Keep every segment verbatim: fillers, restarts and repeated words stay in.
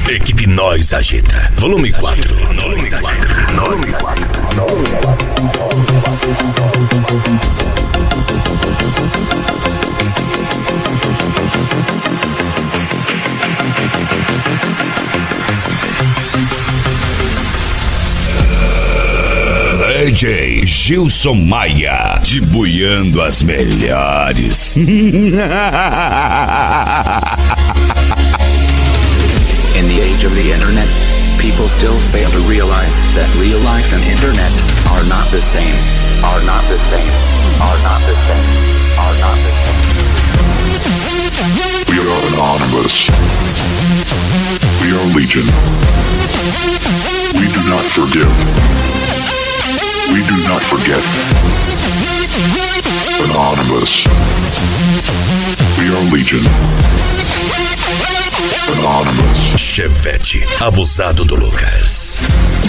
Equipe Nós Agita, volume quatro. Volume quatro. Volume quatro. D J Gilson Maia, dibuiando as melhores. In the age of the internet, people still fail to realize that real life and internet are not the same. Are not the same. Are not the same. Are not the same. We are anonymous. We are legion. We do not forgive. We do not forget. Anonymous. We are legion. Anonymous. Chevette, abusado do Lucas.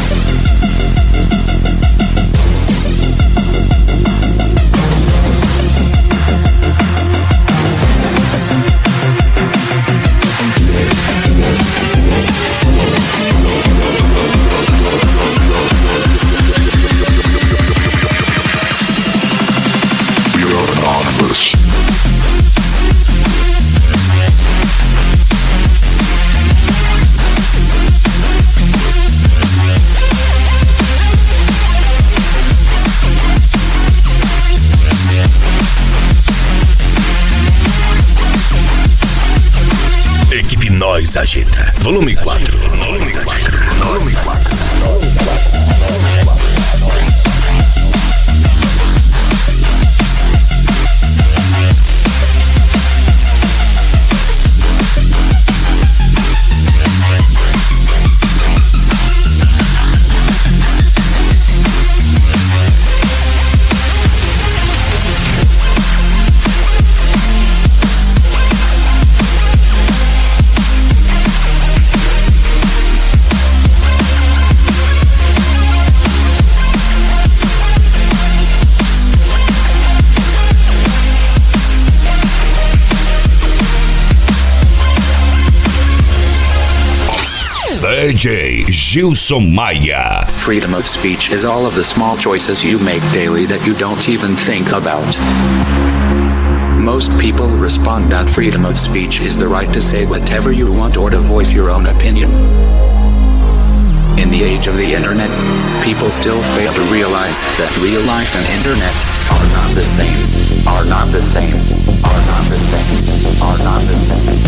Nós Agita, volume quatro. Volume quatro. Volume quatro. D J Gilson Maia. Freedom of speech is all of the small choices you make daily that you don't even think about. Most people respond that freedom of speech is the right to say whatever you want or to voice your own opinion. In the age of the internet, people still fail to realize that real life and internet are not the same. Are not the same. Are not the same. Are not the same.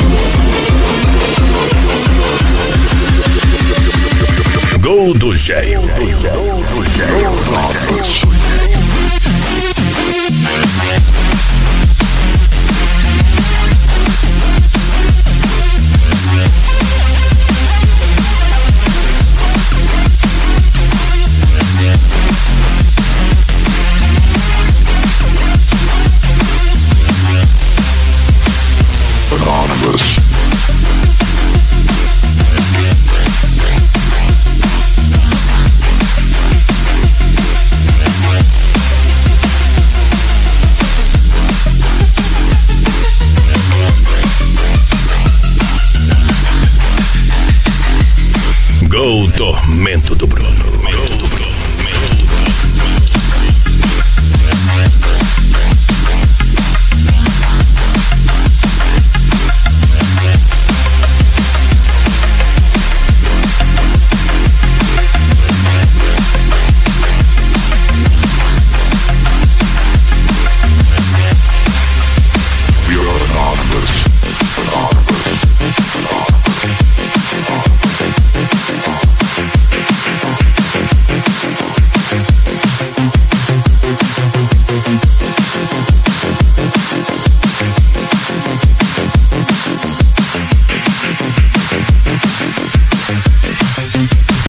Gol do Géio.